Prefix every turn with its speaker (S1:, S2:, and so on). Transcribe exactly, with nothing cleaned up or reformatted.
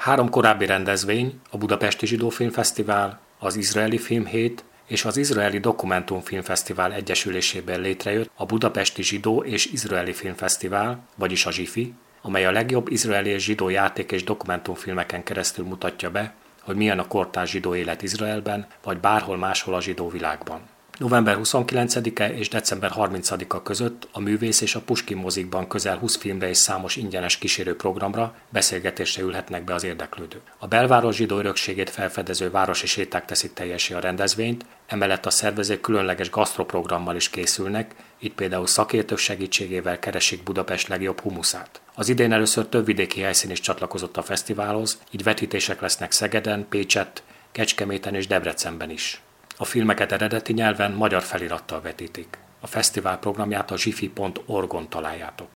S1: Három korábbi rendezvény, a Budapesti Zsidó Filmfesztivál, az Izraeli Filmhét és az Izraeli Dokumentumfilmfesztivál egyesülésében létrejött a Budapesti Zsidó és Izraeli Filmfesztivál, vagyis a zsifi, amely a legjobb izraeli és zsidó játék- és dokumentumfilmeken keresztül mutatja be, hogy milyen a kortárs zsidó élet Izraelben, vagy bárhol máshol a zsidó világban. november huszonkilencedike és december harmincadika között a Művész és a Puskin mozikban közel húsz filmre és számos ingyenes kísérő programra, beszélgetésre ülhetnek be az érdeklődők. A belváros zsidó örökségét felfedező városi séták teszik teljessé a rendezvényt, emellett a szervezők különleges gasztroprogrammal is készülnek, itt például szakértők segítségével keresik Budapest legjobb humuszát. Az idén először több vidéki helyszín is csatlakozott a fesztiválhoz, így vetítések lesznek Szegeden, Pécsett, Kecskeméten és Debrecenben is. A filmeket eredeti nyelven magyar felirattal vetítik. A fesztivál programját a zsifi pont org-on találjátok.